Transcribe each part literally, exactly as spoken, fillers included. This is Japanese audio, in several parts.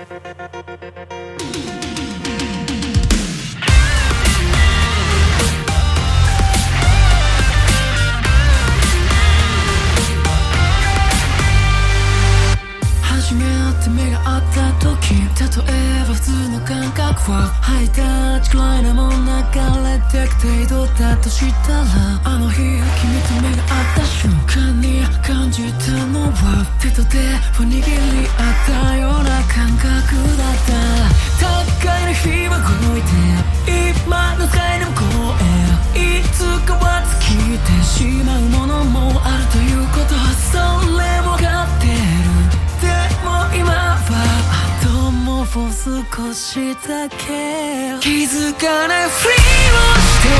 初めて目が合った時、例えば普通の感覚はハイタッチくらいなもん流れてく程度だとしたら、あの日君と目が合った瞬間に感じたのは手と手を握り合ったような感覚だった。高いの日は動いて今の界の向こうへいつかは尽きてしまうものもあるということ、それも分かってる。でも今はあともう少しだけ気づかないふりをして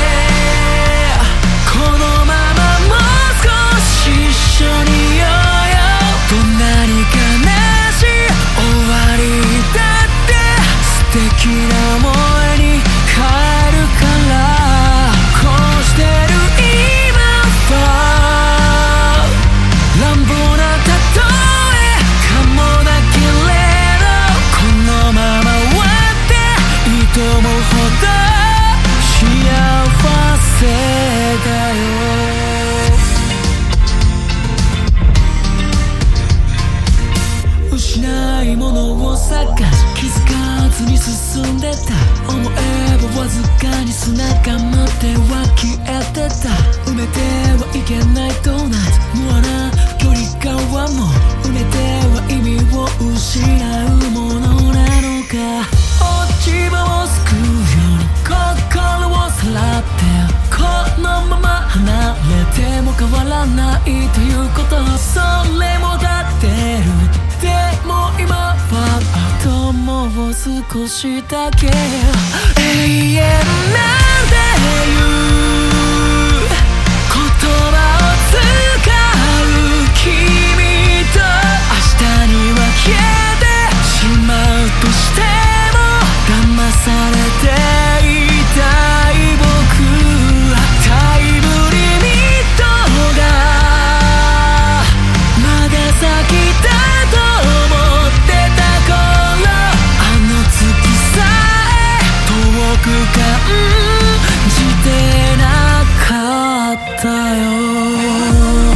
このままもう少し一緒にいようよ。どんなに悲しい終わりだって素敵な思いに変えるから、こうしてる今は乱暴な例えかもだけれど、このまま終わっていいと思うほど幸せだよ。失いものを探し気づかずに進んでた。思えばわずかに砂が舞っては消えてた。埋めてはいけないドーナツ無駄な距離感はもう埋めては意味を失うものなのか。落ち葉をすくうように心をさらってこのまま離れても変わらないということ、それもだってる。でも今はあともう少しだけ永遠なんていう言葉を使う君と明日には消えてしまうとしても騙されていたい僕はタイムリミットがまだ先だと思ってた頃、あの月さえ遠く感じてなかったよ。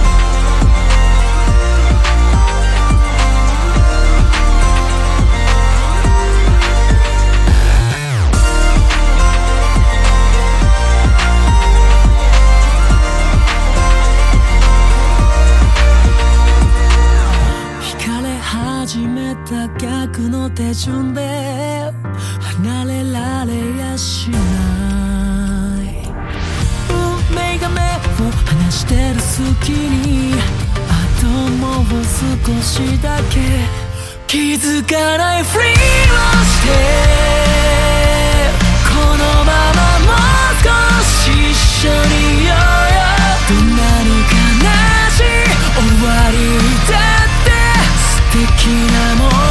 始めた逆の手順で離れられやしない。運命が目を離してる隙にあともう少しだけ気づかないふりをしてこのままもう少し一緒にいようよ。どんなに悲しい終わりだって素敵なもの